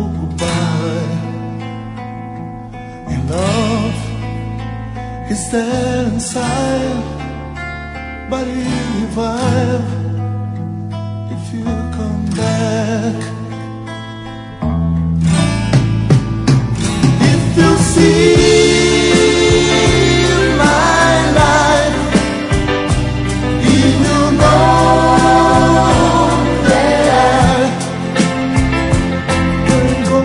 goodbye. In love is dead inside, but he'll revive if you come back. If you see my life, you will know that I can't go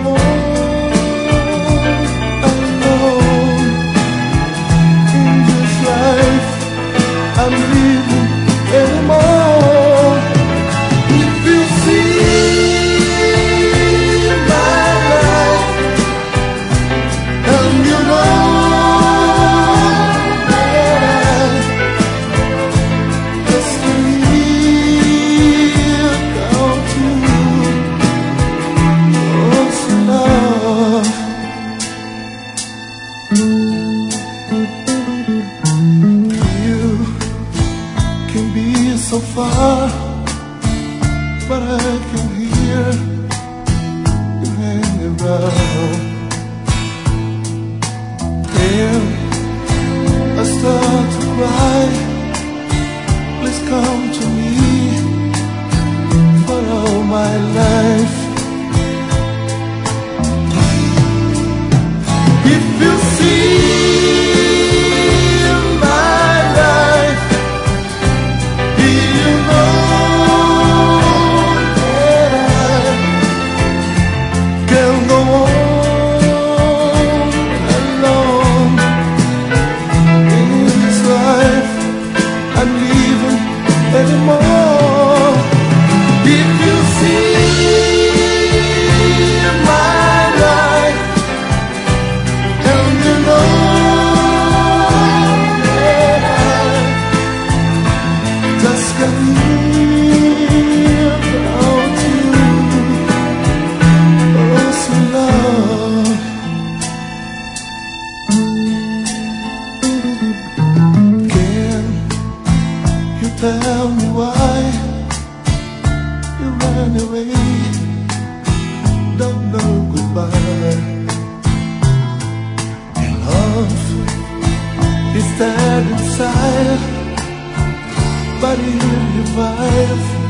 on alone in this life I'm living anymore. If you see my life, and you know that destiny come to us love. You can be so far, but I can hear you hanging around. And I start to cry. Please come to me for all my life. If you see my life, you know that I can't go on alone in this life I'm living anymore. If you see my life, and you know that I just can't live without you. Oh, so love. Can you tell me why you ran away? Don't know goodbye. And love is dead inside, but it will revive